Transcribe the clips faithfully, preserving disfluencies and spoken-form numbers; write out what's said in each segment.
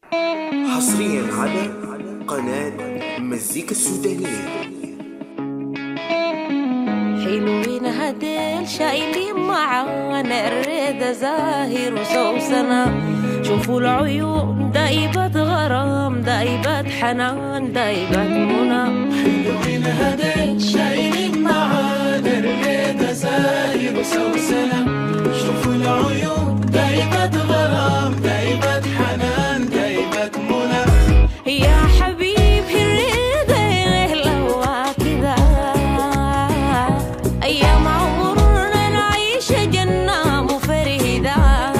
حصريا على قناة مزيكا السودانية. حلوين هديل شايلين معانا الريدة زاهر وسوسنة. شوفوا العيون دايبة غرام دايبة حنان دايبة منى. حلوين هديل شايلين معانا الريدة زاهر وسوسنة. شوفوا العيون دايبة غرام دايبة حنان دايبة منى. يا حبيبي الريدة لهوا كذا أيام عمرنا نعيش جنة مفرهدة.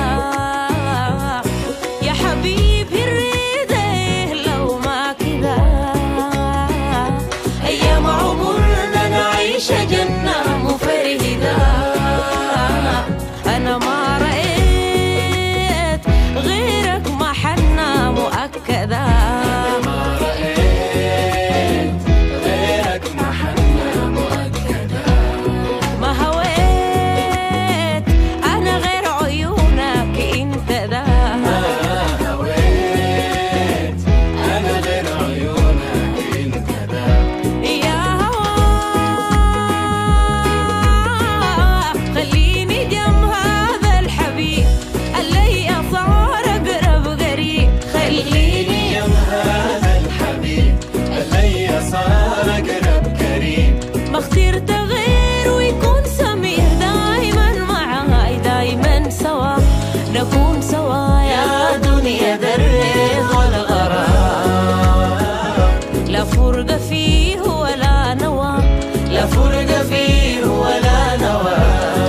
يا حبيبي الريدة لو ما كذا أيام عمرنا نعيش جنة مفرهدة. أنا ما رأيت غيرك محنة مؤكدة. اخترت غير ويكون سمير دايما معاي دايما سوا نكون سوا يا دنيا درب والغرام. لا فرق فيه ولا نوى لا فرق فيه ولا نوى.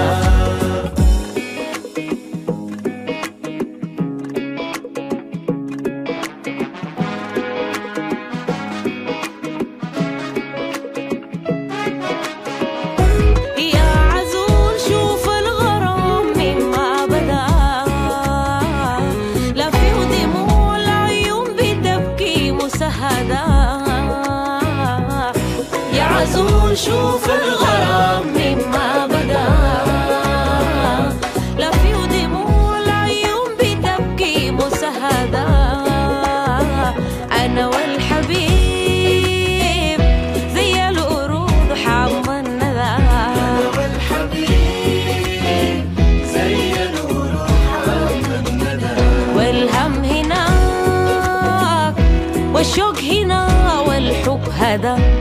يا عزول شوف الغرام مما بدا. لا في دموع العيون بتبكي مسهدة. أنا والحبيب زي القرود حام الندى. أنا والحبيب زي القرود حام الندى. والهم هناك والشوق هنا والحب هذا.